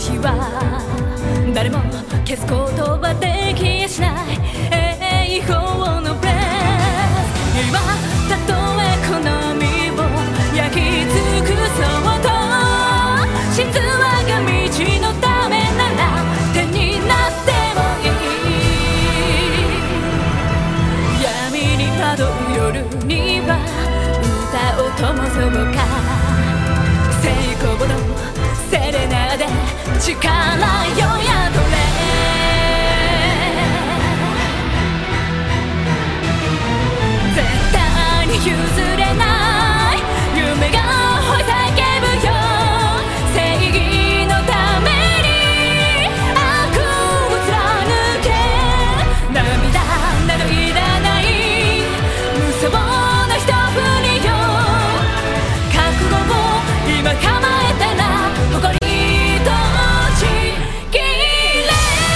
日は誰も消すことはできやしない栄光のブレス今たとえこの身を焼き尽くそうと真実はが道のためなら手になってもいい闇に惑う夜には歌を灯そうか成功のセレナーで力よ宿れ絶対に譲れない夢が追い叫ぶよ正義のために悪を貫け涙などいらない無双の一振りよ覚悟を今構えたら誇りとちぎれ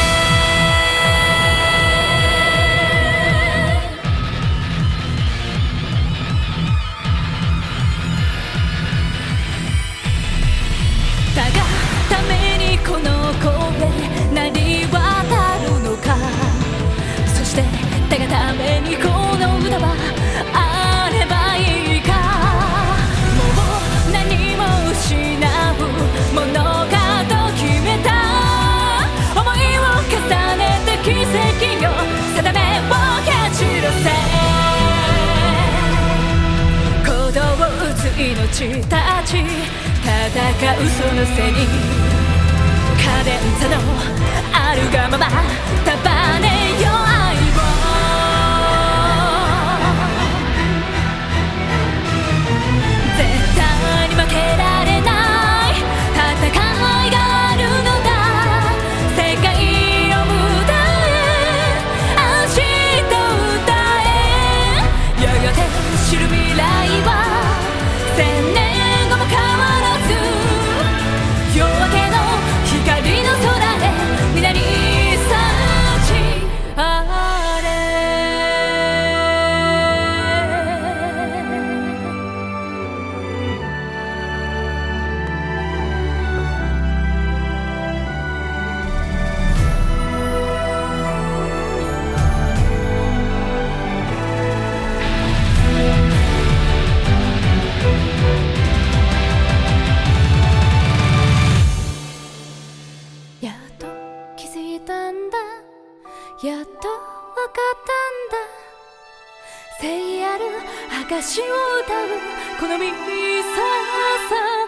だがためにこの声鳴り渡るのかそしてだがためにこの歌はあればいいかもう何も失うものかと決めた思いを重ねて奇跡よ定めを蹴散らせ鼓動を打つ命たち戦うその背にカデンツァのあるがまま束ねよ愛を絶対に負けられない戦いがあるのだ世界を歌え明日歌えやがて知る未来は千年後も変わらず夜明けの光の空へ皆に幸あれやっと気づいたんだやっとわかったんだ聖ある証を歌うこの身ささ